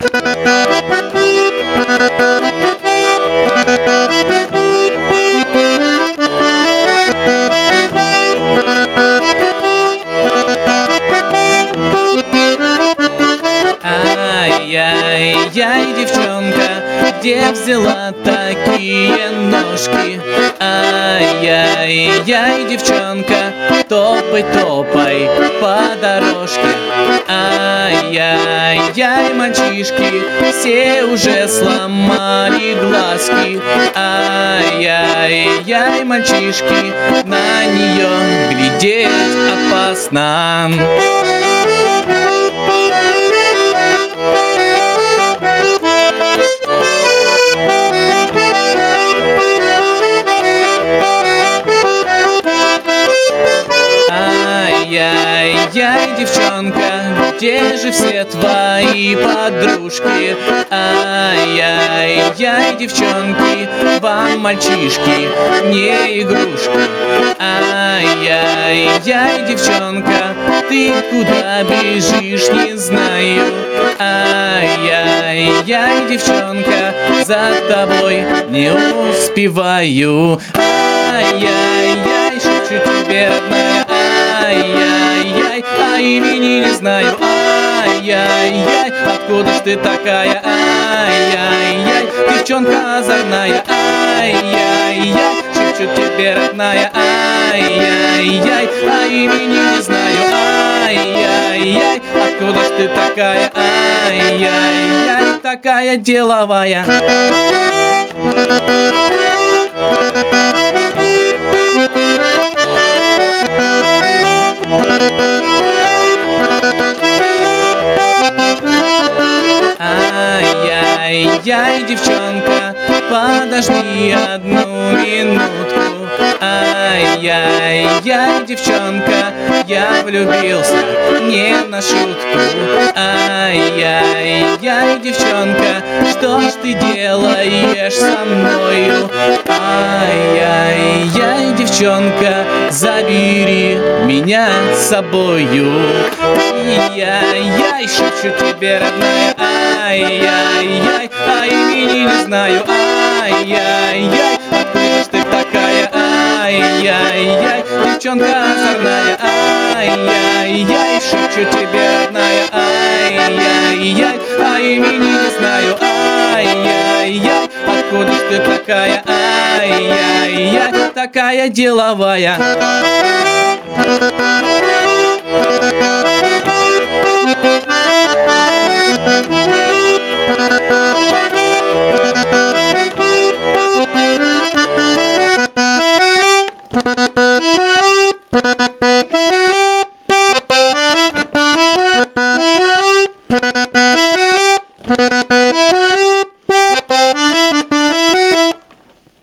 Ай-яй-яй, девчонка, где взяла такие ножки? Ай-яй-яй, девчонка, топай, топай по дорожке. Ай-яй-яй, мальчишки, все уже сломали глазки. Ай-яй-яй, мальчишки, на нее глядеть опасно. Ай-яй-яй, девчонка, где же все твои подружки? Ай-яй-яй, девчонки, вам мальчишки не игрушки. Ай-яй-яй, девчонка, ты куда бежишь, не знаю. Ай-яй-яй, девчонка, за тобой не успеваю. Ай-яй-яй, шепчу тебе, родная. Ай-яй-яй, а имени не знаю. Ай-яй-яй, откуда ж ты такая? Ай-яй-яй, девчонка озорная. Ай-яй-яй, шепчу тебе, родная. Ай-яй-яй, а имени не знаю. Ай-яй-яй, откуда ж ты такая? Ай-яй-яй, такая деловая. Ай-яй-яй, девчонка, подожди одну минутку. Ай-яй-яй, девчонка, я влюбился не на шутку. Ай-яй-яй, девчонка, что ж ты делаешь со мною? Ай-яй-яй, девчонка, забери меня с собою. Ай-яй-яй, шепчу тебе, родная. Ай-яй-яй, а имени не знаю. Ай-яй-яй, откуда ж ты такая? Ай-яй-яй, девчонка озорная. Ай-яй-яй, шепчу тебе, родная. Ай-яй-яй, а имени не знаю. Ай-яй-яй, откуда ж ты такая? Ай-яй-яй, такая деловая.